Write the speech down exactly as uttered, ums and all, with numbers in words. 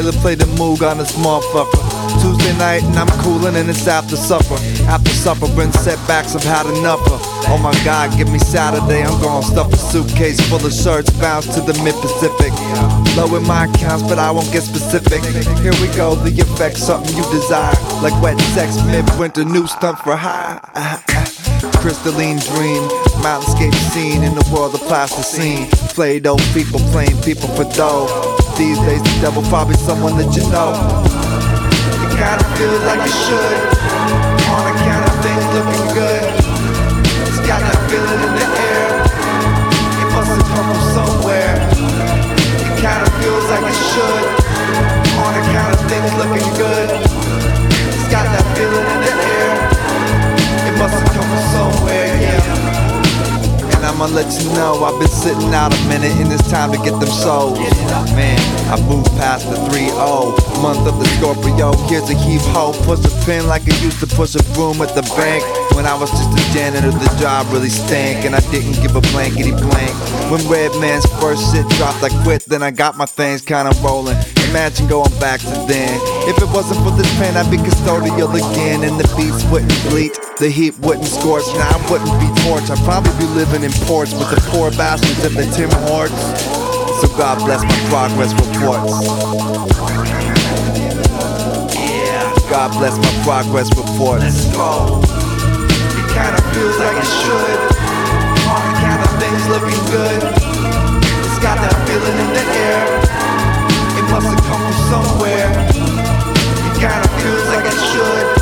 Taylor played the moog on this motherfucker. Tuesday night and I'm coolin' and it's after supper. After supper, been setbacks, I've had enough of. Oh my God, give me Saturday, I'm gonna stuff a suitcase full of shirts, bounce to the mid-Pacific. Low in my accounts, but I won't get specific. Here we go, the effect, something you desire. Like wet sex, mid-winter, new stunt for hire. Crystalline dream, mountainscape scene in the world of plasticine. Play-doh people playing people for dough. These days the devil probably someone that you know. It kinda feels like it should, on account of things looking good. It's got that feeling in the air, it must have come from somewhere. It kinda feels like it should, on account of things looking good. It's got that feeling in the air, it must have come from somewhere, yeah. And I'ma let you know, I've been sitting out a minute and it's time to get them souls. Man, I moved past the three oh, month of the Scorpio. Here's a heave ho, push a pin like I used to push a broom at the bank. When I was just a janitor, the job really stank, and I didn't give a blankety blank. When Redman's first shit dropped, I quit, then I got my things kinda rolling. Imagine going back to then. If it wasn't for this pen, I'd be custodial again, and the beats wouldn't bleed, the heat wouldn't scorch, and I wouldn't be torched. I'd probably be living in ports with the poor bastards at the Tim Hortons. So God bless my progress reports. God bless my progress reports. Let's go. It kinda feels like it should, on account of things looking good. It's got that feeling in the air, it must have come from somewhere. It kinda feels like it should,